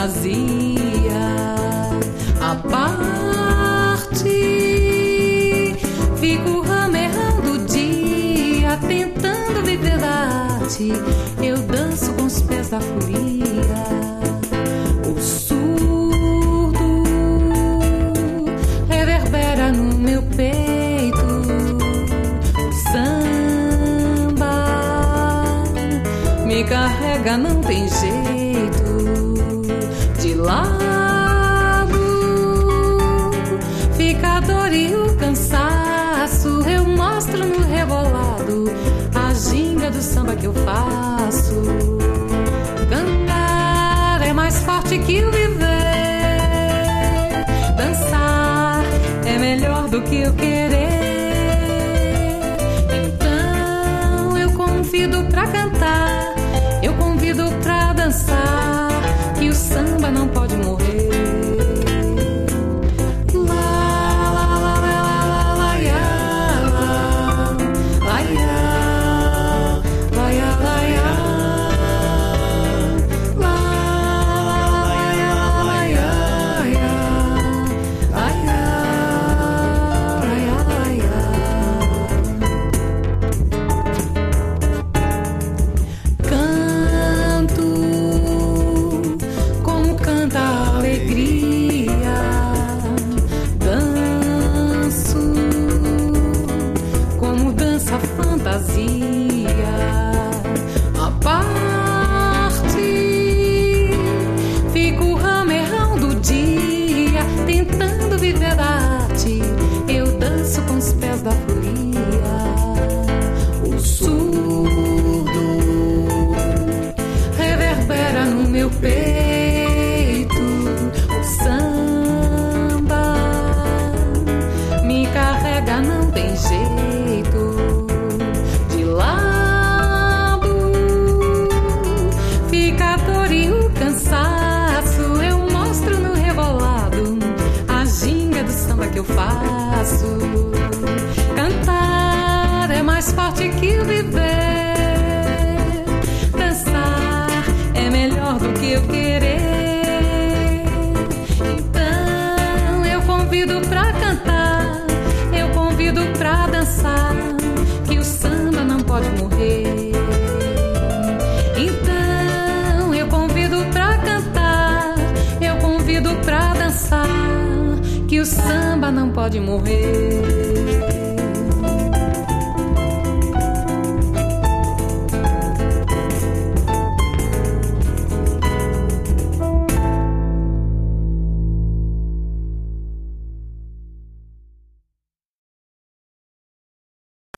fantasia à parte. Fico rameando o dia, tentando viver da arte. Eu danço com os pés da folia. O surdo reverbera no meu peito. O samba me carrega, não tem jeito. De lado fica a dor e o cansaço. Eu mostro no rebolado a ginga do samba que eu faço. Cantar é mais forte que o viver. Dançar é melhor do que eu querer. Então eu convido pra cantar, eu convido pra dançar, que o samba não pode morrer. Cantar é mais forte que o viver. Dançar é melhor do que eu querer. Então eu convido pra cantar, eu convido pra dançar, que o samba não pode morrer. Então eu convido pra cantar, eu convido pra dançar, que o samba não pode morrer.